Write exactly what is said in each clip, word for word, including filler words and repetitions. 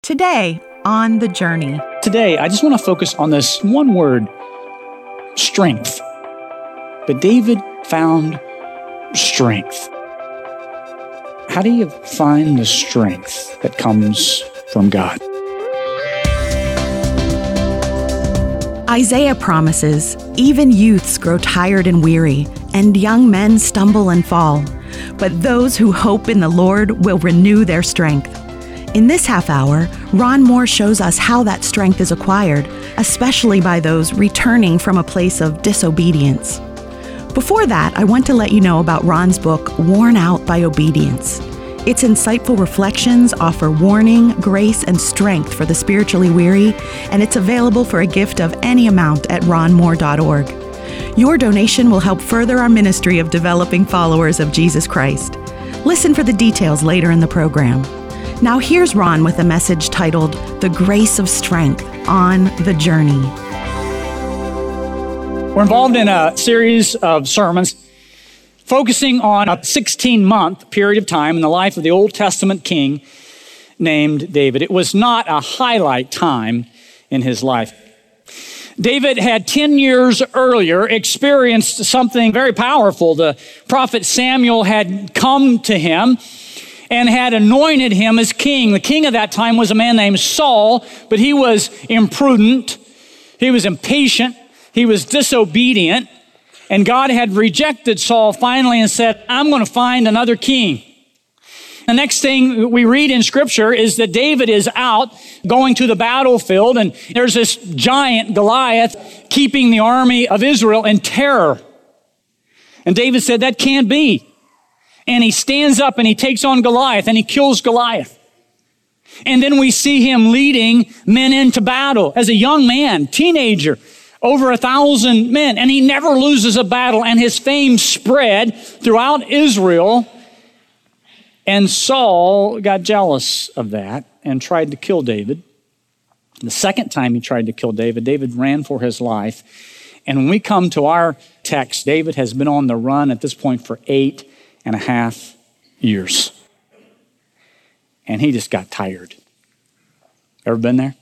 Today on The Journey. Today, I just want to focus on this one word, strength. But David found strength. How do you find the strength that comes from God? Isaiah promises, even youths grow tired and weary, and young men stumble and fall. But those who hope in the Lord will renew their strength. In this half hour, Ron Moore shows us how that strength is acquired, especially by those returning from a place of disobedience. Before that, I want to let you know about Ron's book, Worn Out by Obedience. Its insightful reflections offer warning, grace, and strength for the spiritually weary, and it's available for a gift of any amount at ron moore dot org. Your donation will help further our ministry of developing followers of Jesus Christ. Listen for the details later in the program. Now here's Ron with a message titled, The Grace of Strength on The Journey. We're involved in a series of sermons focusing on a sixteen-month period of time in the life of the Old Testament king named David. It was not a highlight time in his life. David had ten years earlier experienced something very powerful. The prophet Samuel had come to him and had anointed him as king. The king of that time was a man named Saul, but he was imprudent, he was impatient, he was disobedient, and God had rejected Saul finally and said, I'm going to find another king. The next thing we read in Scripture is that David is out going to the battlefield, and there's this giant Goliath keeping the army of Israel in terror. And David said, that can't be. And he stands up and he takes on Goliath and he kills Goliath. And then we see him leading men into battle as a young man, teenager, over a thousand men. And he never loses a battle, and his fame spread throughout Israel. And Saul got jealous of that and tried to kill David. The second time he tried to kill David, David ran for his life. And when we come to our text, David has been on the run at this point for eight and a half years. And he just got tired. Ever been there?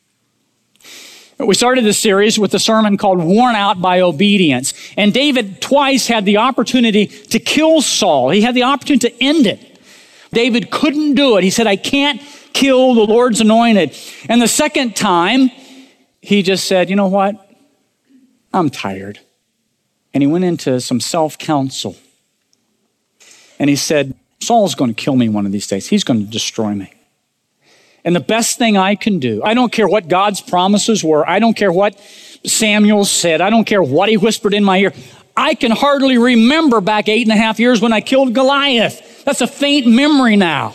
We started this series with a sermon called Worn Out by Obedience. And David twice had the opportunity to kill Saul. He had the opportunity to end it. David couldn't do it. He said, I can't kill the Lord's anointed. And the second time, he just said, you know what? I'm tired. And he went into some self-counsel. And he said, Saul's going to kill me one of these days. He's going to destroy me. And the best thing I can do, I don't care what God's promises were. I don't care what Samuel said. I don't care what he whispered in my ear. I can hardly remember back eight and a half years when I killed Goliath. That's a faint memory now.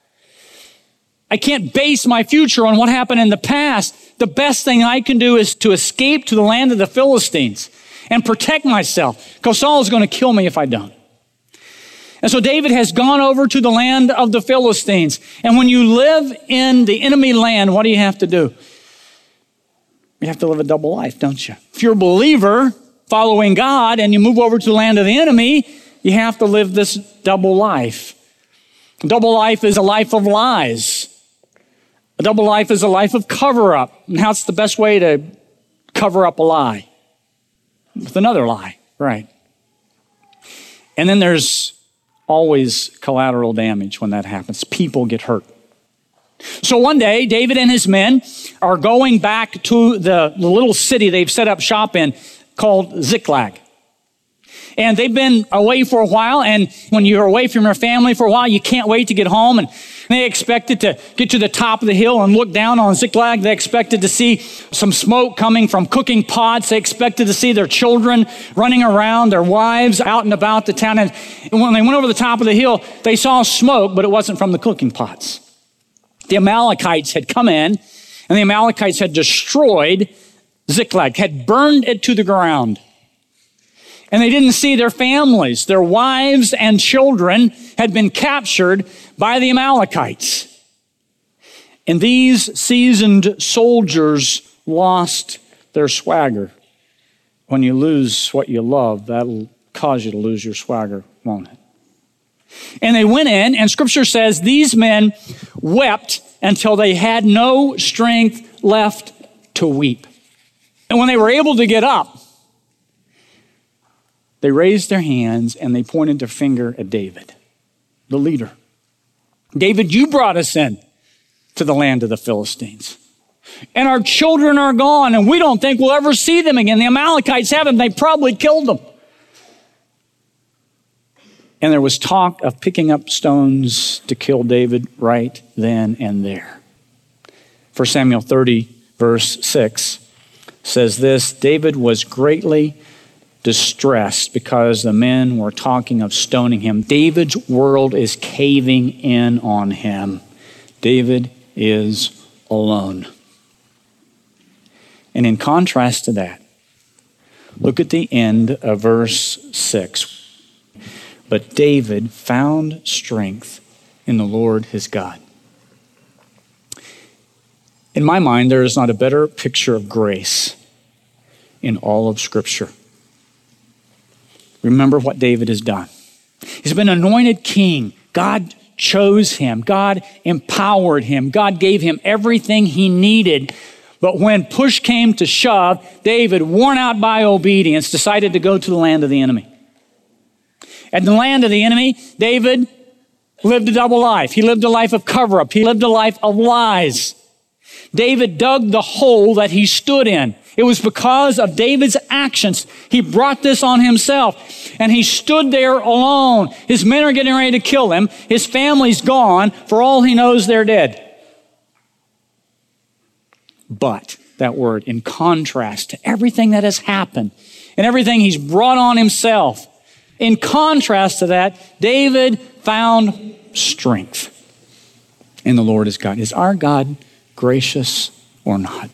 I can't base my future on what happened in the past. The best thing I can do is to escape to the land of the Philistines and protect myself, because Saul's going to kill me if I don't. And so David has gone over to the land of the Philistines. And when you live in the enemy land, what do you have to do? You have to live a double life, don't you? If you're a believer following God and you move over to the land of the enemy, you have to live this double life. A double life is a life of lies. A double life is a life of cover-up. And how's the best way to cover up a lie? With another lie, right? And then there's always collateral damage when that happens. People get hurt. So one day, David and his men are going back to the, the little city they've set up shop in called Ziklag. And they've been away for a while, and when you're away from your family for a while, you can't wait to get home. And they expected to get to the top of the hill and look down on Ziklag. They expected to see some smoke coming from cooking pots. They expected to see their children running around, their wives out and about the town. And when they went over the top of the hill, they saw smoke, but it wasn't from the cooking pots. The Amalekites had come in, and the Amalekites had destroyed Ziklag, had burned it to the ground. And they didn't see their families. Their wives and children had been captured by the Amalekites. And these seasoned soldiers lost their swagger. When you lose what you love, that'll cause you to lose your swagger, won't it? And they went in, and Scripture says these men wept until they had no strength left to weep. And when they were able to get up, they raised their hands and they pointed their finger at David, the leader. David, you brought us in to the land of the Philistines. And our children are gone, and we don't think we'll ever see them again. The Amalekites have them. They probably killed them. And there was talk of picking up stones to kill David right then and there. First Samuel thirty, verse six says this, David was greatly distressed because the men were talking of stoning him. David's world is caving in on him. David is alone. And in contrast to that, look at the end of verse six. But David found strength in the Lord his God. In my mind, there is not a better picture of grace in all of Scripture. Remember what David has done. He's been anointed king. God chose him. God empowered him. God gave him everything he needed. But when push came to shove, David, worn out by obedience, decided to go to the land of the enemy. At the land of the enemy, David lived a double life. He lived a life of cover-up. He lived a life of lies. David dug the hole that he stood in. It was because of David's actions. He brought this on himself, and he stood there alone. His men are getting ready to kill him. His family's gone. For all he knows, they're dead. But, that word, in contrast to everything that has happened and everything he's brought on himself, in contrast to that, David found strength in the Lord his God. Is our God gracious or not?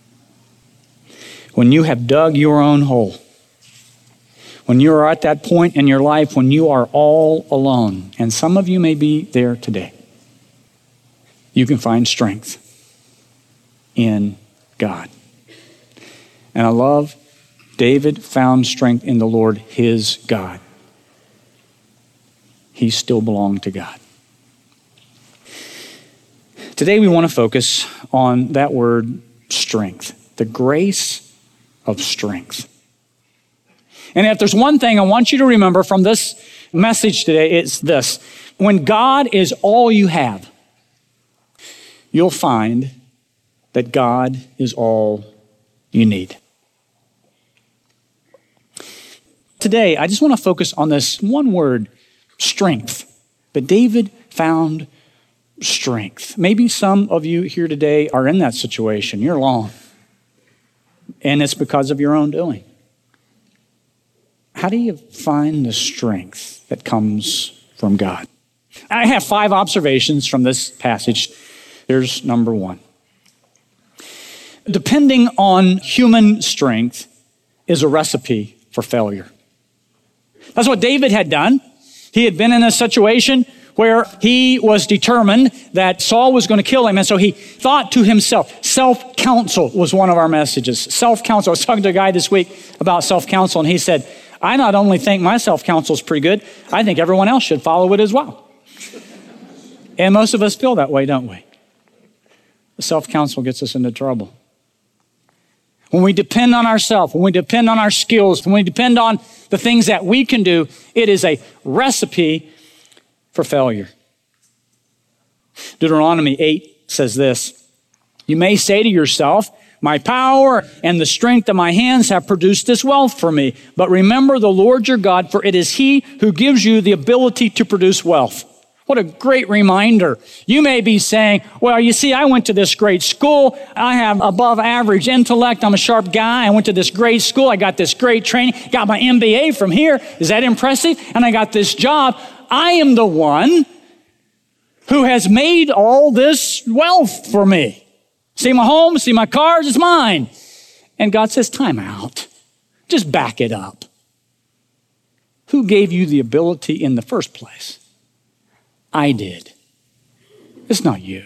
When you have dug your own hole, when you are at that point in your life when you are all alone, and some of you may be there today, you can find strength in God. And I love David found strength in the Lord his God. He still belonged to God. Today we want to focus on that word strength, the grace of strength. And if there's one thing I want you to remember from this message today, it's this. When God is all you have, you'll find that God is all you need. Today, I just want to focus on this one word, strength. But David found strength. Maybe some of you here today are in that situation. You're alone. And it's because of your own doing. How do you find the strength that comes from God? I have five observations from this passage. Here's number one. Depending on human strength is a recipe for failure. That's what David had done. He had been in a situation where he was determined that Saul was going to kill him. And so he thought to himself, self-counsel was one of our messages. Self-counsel. I was talking to a guy this week about self-counsel, and he said, I not only think my self-counsel is pretty good, I think everyone else should follow it as well. And most of us feel that way, don't we? The self-counsel gets us into trouble. When we depend on ourselves, when we depend on our skills, when we depend on the things that we can do, it is a recipe for failure. Deuteronomy eight says this, you may say to yourself, my power and the strength of my hands have produced this wealth for me. But remember the Lord your God, for it is he who gives you the ability to produce wealth. What a great reminder. You may be saying, well, you see, I went to this great school. I have above average intellect. I'm a sharp guy. I went to this great school. I got this great training. Got my M B A from here. Is that impressive? And I got this job. I am the one who has made all this wealth for me. See my home, see my cars, it's mine. And God says, time out. Just back it up. Who gave you the ability in the first place? I did. It's not you.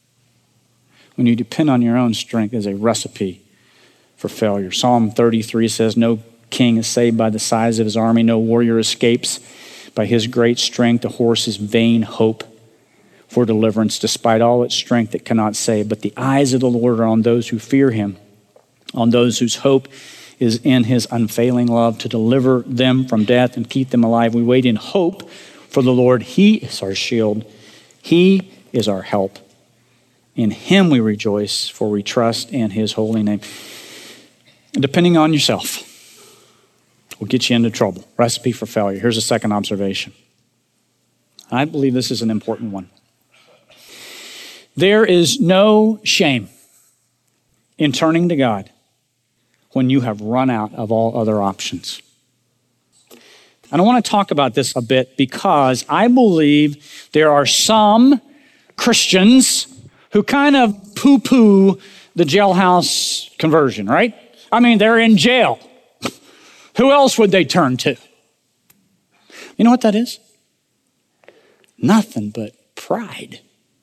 When you depend on your own strength as a recipe for failure. Psalm thirty-three says, no king is saved by the size of his army. No warrior escapes By his great strength, the horse's vain hope for deliverance, despite all its strength, it cannot save. But the eyes of the Lord are on those who fear him, on those whose hope is in his unfailing love to deliver them from death and keep them alive. We wait in hope for the Lord. He is our shield. He is our help. In him we rejoice, for we trust in his holy name. Depending on yourself will get you into trouble. Recipe for failure. Here's a second observation. I believe this is an important one. There is no shame in turning to God when you have run out of all other options. And I want to talk about this a bit because I believe there are some Christians who kind of poo-poo the jailhouse conversion, right? I mean, they're in jail. Who else would they turn to? You know what that is? Nothing but pride.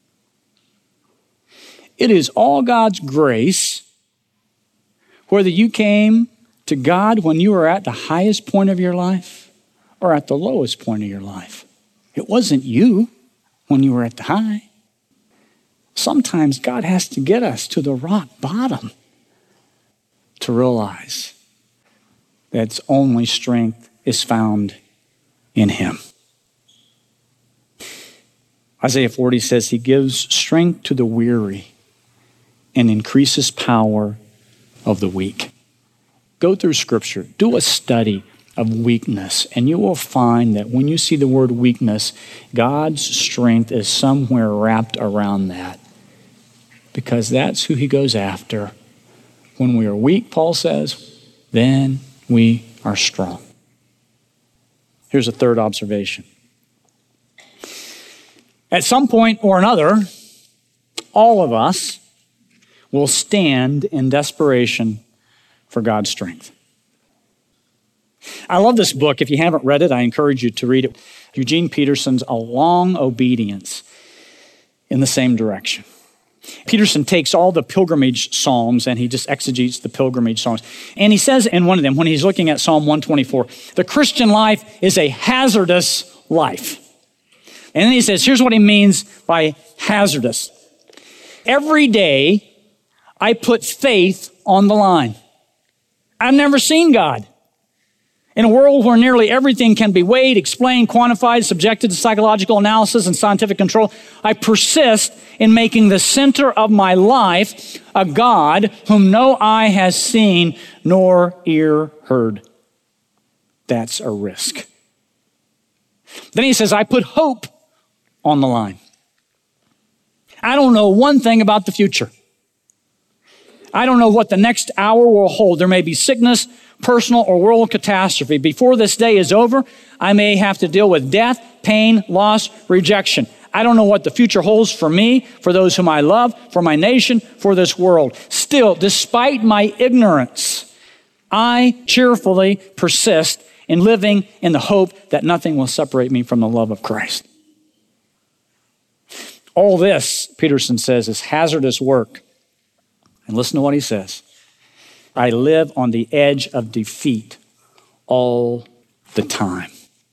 It is all God's grace, whether you came to God when you were at the highest point of your life or at the lowest point of your life. It wasn't you when you were at the high. Sometimes God has to get us to the rock bottom to realize that its only strength is found in him. Isaiah forty says he gives strength to the weary and increases power of the weak. Go through Scripture, do a study of weakness, and you will find that when you see the word weakness, God's strength is somewhere wrapped around that, because that's who he goes after. When we are weak, Paul says, then we are strong. Here's a third observation. At some point or another, all of us will stand in desperation for God's strength. I love this book. If you haven't read it, I encourage you to read it. Eugene Peterson's A Long Obedience in the Same Direction. Peterson takes all the pilgrimage psalms and he just exegetes the pilgrimage psalms. And he says in one of them, when he's looking at Psalm one twenty-four, the Christian life is a hazardous life. And then he says, here's what he means by hazardous. Every day, I put faith on the line. I've never seen God. In a world where nearly everything can be weighed, explained, quantified, subjected to psychological analysis and scientific control, I persist in making the center of my life a God whom no eye has seen nor ear heard. That's a risk. Then he says, I put hope on the line. I don't know one thing about the future. I don't know what the next hour will hold. There may be sickness, personal or world catastrophe. Before this day is over, I may have to deal with death, pain, loss, rejection. I don't know what the future holds for me, for those whom I love, for my nation, for this world. Still, despite my ignorance, I cheerfully persist in living in the hope that nothing will separate me from the love of Christ. All this, Peterson says, is hazardous work. And listen to what he says. I live on the edge of defeat all the time.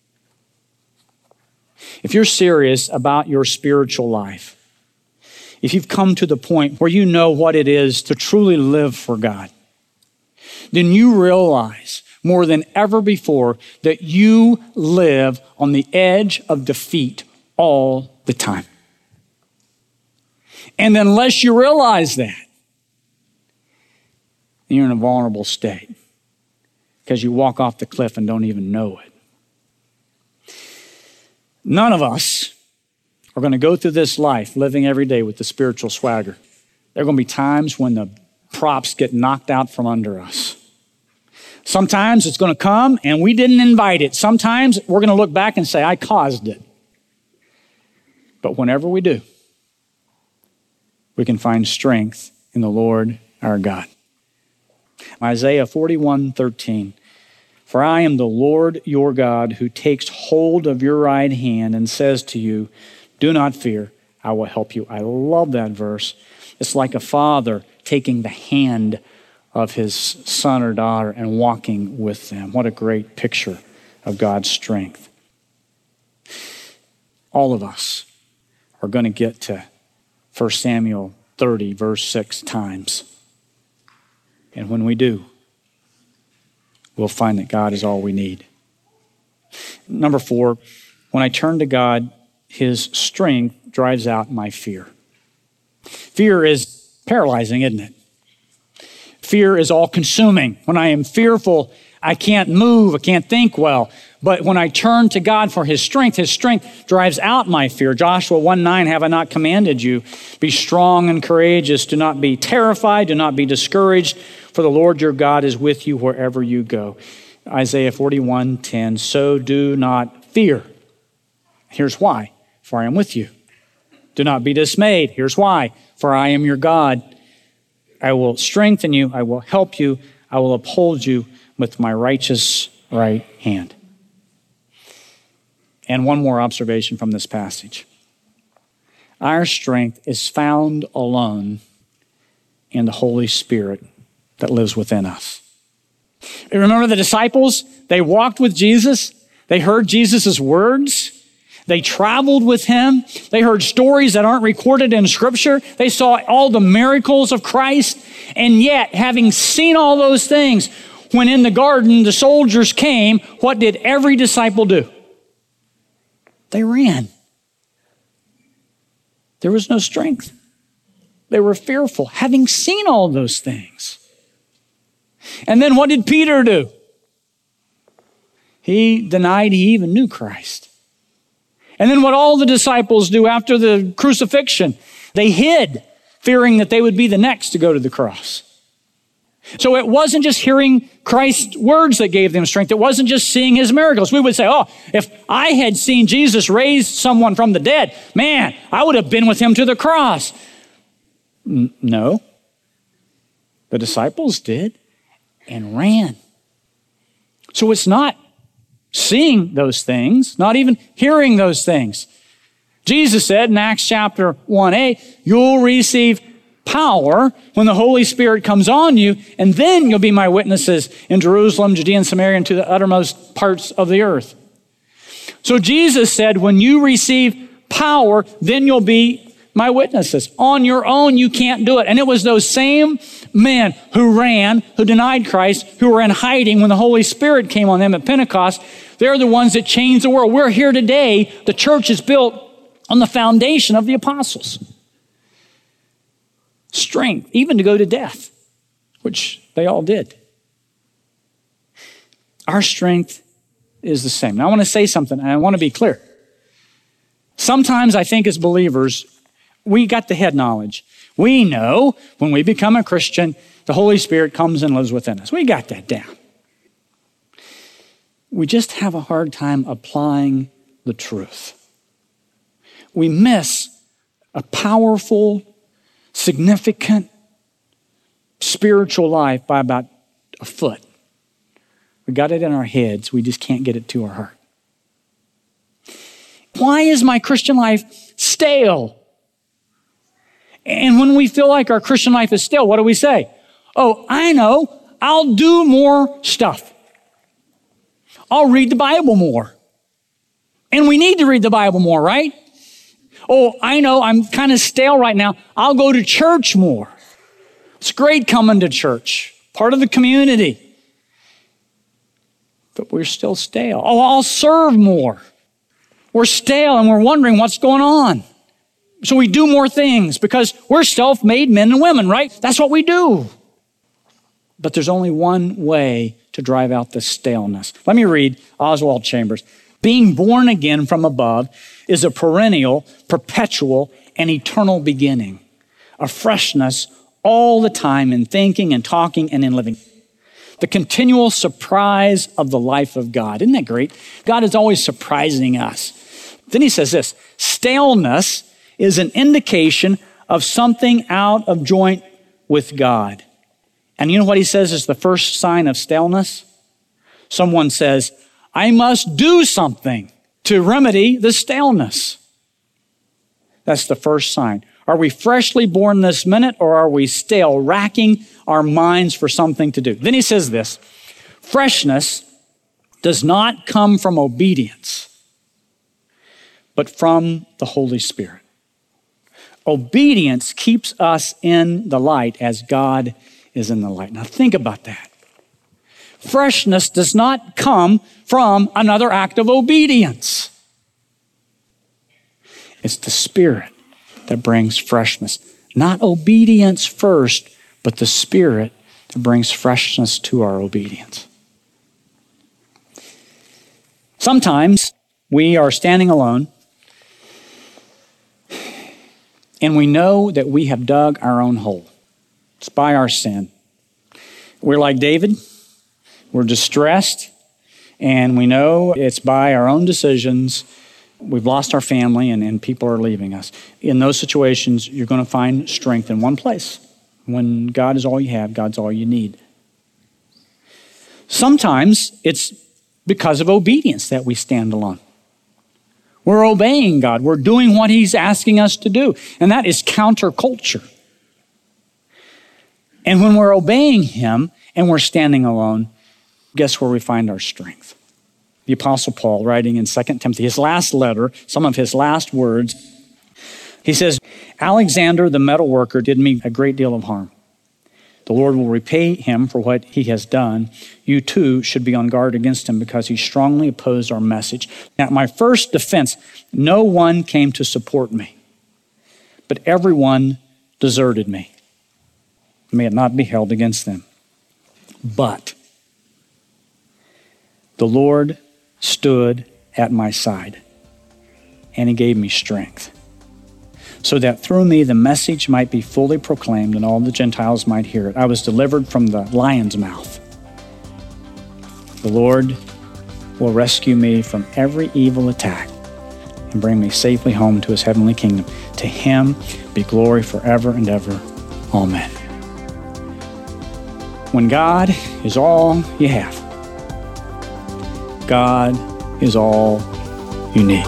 If you're serious about your spiritual life, if you've come to the point where you know what it is to truly live for God, then you realize more than ever before that you live on the edge of defeat all the time. And unless you realize that, you're in a vulnerable state because you walk off the cliff and don't even know it. None of us are going to go through this life living every day with the spiritual swagger. There are going to be times when the props get knocked out from under us. Sometimes it's going to come and we didn't invite it. Sometimes we're going to look back and say, I caused it. But whenever we do, we can find strength in the Lord our God. Isaiah forty-one thirteen. For I am the Lord your God who takes hold of your right hand and says to you, do not fear, I will help you. I love that verse. It's like a father taking the hand of his son or daughter and walking with them. What a great picture of God's strength. All of us are going to get to First Samuel thirty, verse six times. And when we do, we'll find that God is all we need. Number four, when I turn to God, his strength drives out my fear. Fear is paralyzing, isn't it? Fear is all-consuming. When I am fearful, I can't move, I can't think well. But when I turn to God for his strength, his strength drives out my fear. Joshua one nine, have I not commanded you? Be strong and courageous. Do not be terrified. Do not be discouraged. For the Lord your God is with you wherever you go. Isaiah forty-one ten, so do not fear. Here's why. For I am with you. Do not be dismayed. Here's why. For I am your God. I will strengthen you. I will help you. I will uphold you with my righteous right hand. And one more observation from this passage. Our strength is found alone in the Holy Spirit that lives within us. Remember the disciples? They walked with Jesus. They heard Jesus' words. They traveled with him. They heard stories that aren't recorded in Scripture. They saw all the miracles of Christ. And yet, having seen all those things, when in the garden the soldiers came, what did every disciple do? They ran. There was no strength. They were fearful, having seen all those things. And then what did Peter do? He denied he even knew Christ. And then what all the disciples do after the crucifixion, they hid, fearing that they would be the next to go to the cross. So it wasn't just hearing Christ's words that gave them strength. It wasn't just seeing his miracles. We would say, oh, if I had seen Jesus raise someone from the dead, man, I would have been with him to the cross. N- no. The disciples did and ran. So it's not seeing those things, not even hearing those things. Jesus said in Acts chapter one a, you'll receive power when the Holy Spirit comes on you, and then you'll be my witnesses in Jerusalem, Judea, and Samaria, and to the uttermost parts of the earth. So Jesus said, when you receive power, then you'll be my witnesses. On your own, you can't do it. And it was those same men who ran, who denied Christ, who were in hiding when the Holy Spirit came on them at Pentecost. They're the ones that changed the world. We're here today. The church is built on the foundation of the apostles. Strength, even to go to death, which they all did. Our strength is the same. Now I want to say something, and I want to be clear. Sometimes I think as believers, we got the head knowledge. We know when we become a Christian, the Holy Spirit comes and lives within us. We got that down. We just have a hard time applying the truth. We miss a powerful, significant spiritual life by about a foot. We got it in our heads. We just can't get it to our heart. Why is my Christian life stale? And when we feel like our Christian life is stale, what do we say? Oh, I know. I'll do more stuff. I'll read the Bible more. And we need to read the Bible more, right? Oh, I know. I'm kind of stale right now. I'll go to church more. It's great coming to church. Part of the community. But we're still stale. Oh, I'll serve more. We're stale and we're wondering what's going on. So we do more things because we're self-made men and women, right? That's what we do. But there's only one way to drive out the staleness. Let me read Oswald Chambers. Being born again from above is a perennial, perpetual, and eternal beginning. A freshness all the time in thinking and talking and in living. The continual surprise of the life of God. Isn't that great? God is always surprising us. Then he says this, staleness is an indication of something out of joint with God. And you know what he says is the first sign of staleness? Someone says, I must do something to remedy the staleness. That's the first sign. Are we freshly born this minute or are we stale, racking our minds for something to do? Then he says this, freshness does not come from obedience. but from the Holy Spirit. Obedience keeps us in the light as God is in the light. Now think about that. Freshness does not come from another act of obedience. It's the Spirit that brings freshness. Not obedience first, but the Spirit that brings freshness to our obedience. Sometimes we are standing alone and we know that we have dug our own hole. It's by our sin. We're like David. We're distressed, and we know it's by our own decisions. We've lost our family, and, and people are leaving us. In those situations, you're going to find strength in one place. When God is all you have, God's all you need. Sometimes it's because of obedience that we stand alone. We're obeying God. We're doing what He's asking us to do, and that is counterculture. And when we're obeying Him and we're standing alone, guess where we find our strength? The Apostle Paul, writing in Second Timothy, his last letter, some of his last words, he says, Alexander the metal worker did me a great deal of harm. The Lord will repay him for what he has done. You too should be on guard against him because he strongly opposed our message. At my first defense, no one came to support me, but everyone deserted me. May it not be held against them. But the Lord stood at my side, and He gave me strength, so that through me the message might be fully proclaimed and all the Gentiles might hear it. I was delivered from the lion's mouth. The Lord will rescue me from every evil attack and bring me safely home to His heavenly kingdom. To Him be glory forever and ever. Amen. When God is all you have, God is all you need.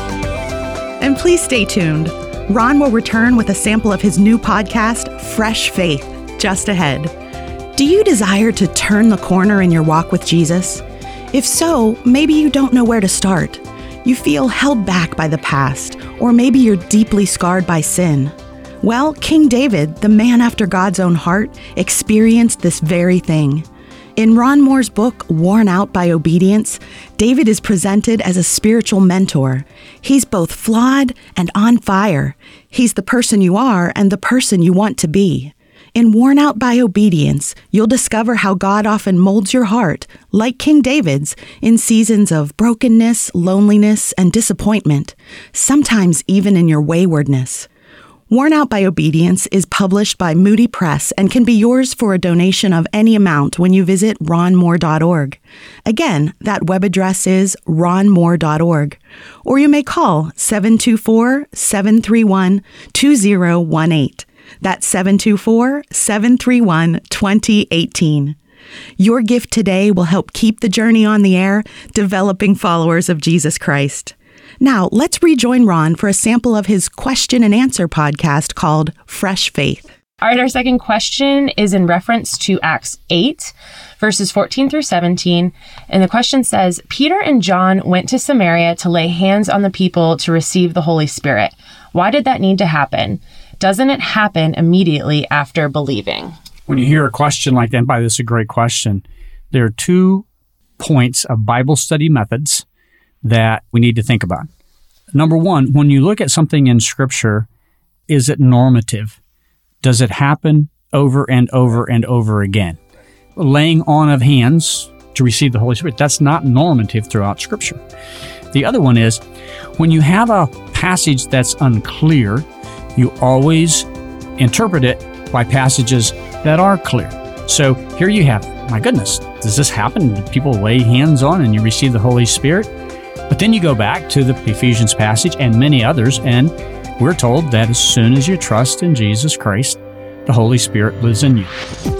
And please stay tuned. Ron will return with a sample of his new podcast, Fresh Faith, just ahead. Do you desire to turn the corner in your walk with Jesus? If so, maybe you don't know where to start. You feel held back by the past, or maybe you're deeply scarred by sin. Well, King David, the man after God's own heart, experienced this very thing. In Ron Moore's book, Worn Out by Obedience, David is presented as a spiritual mentor. He's both flawed and on fire. He's the person you are and the person you want to be. In Worn Out by Obedience, you'll discover how God often molds your heart, like King David's, in seasons of brokenness, loneliness, and disappointment, sometimes even in your waywardness. Worn Out by Obedience is published by Moody Press and can be yours for a donation of any amount when you visit ron moore dot org. Again, that web address is ron moore dot org. Or you may call seven two four, seven three one, two zero one eight. That's seven two four, seven three one, two zero one eight. Your gift today will help keep the journey on the air, developing followers of Jesus Christ. Now, let's rejoin Ron for a sample of his question and answer podcast called Fresh Faith. All right, our second question is in reference to Acts eight, verses fourteen through seventeen. And the question says, Peter and John went to Samaria to lay hands on the people to receive the Holy Spirit. Why did that need to happen? Doesn't it happen immediately after believing? When you hear a question like that, by this is a great question. There are two points of Bible study methods that we need to think about. Number one, when you look at something in Scripture, is it normative? Does it happen over and over and over again? Laying on of hands to receive the Holy Spirit, that's not normative throughout Scripture. The other one is, when you have a passage that's unclear, you always interpret it by passages that are clear. So here you have, my goodness, does this happen? Do people lay hands on and you receive the Holy Spirit? But then you go back to the Ephesians passage and many others, and we're told that as soon as you trust in Jesus Christ, the Holy Spirit lives in you.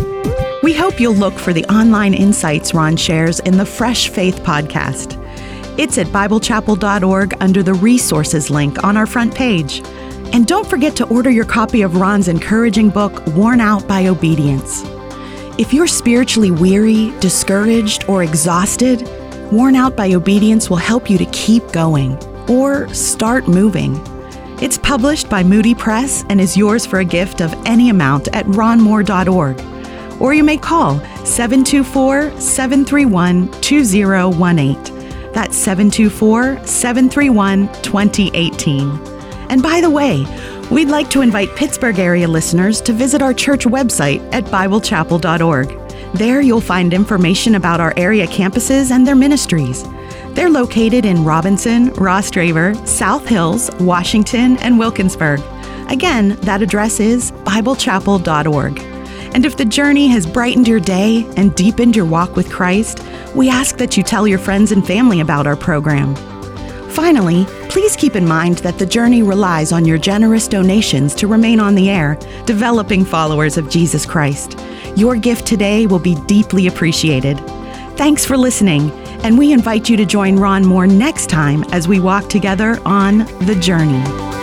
We hope you'll look for the online insights Ron shares in the Fresh Faith podcast. It's at bible chapel dot org under the resources link on our front page. And don't forget to order your copy of Ron's encouraging book, Worn Out by Obedience. If you're spiritually weary, discouraged, or exhausted, Worn Out by Obedience will help you to keep going. or Start Moving. It's published by Moody Press and is yours for a gift of any amount at ron moore dot org. Or you may call seven two four, seven three one, two zero one eight. That's seven two four, seven three one, two zero one eight. And by the way, we'd like to invite Pittsburgh area listeners to visit our church website at bible chapel dot org. There you'll find information about our area campuses and their ministries. They're located in Robinson, Ross Draver, South Hills, Washington, and Wilkinsburg. Again, that address is bible chapel dot org. And if the journey has brightened your day and deepened your walk with Christ, we ask that you tell your friends and family about our program. Finally, please keep in mind that the journey relies on your generous donations to remain on the air, developing followers of Jesus Christ. Your gift today will be deeply appreciated. Thanks for listening, and we invite you to join Ron Moore next time as we walk together on The Journey.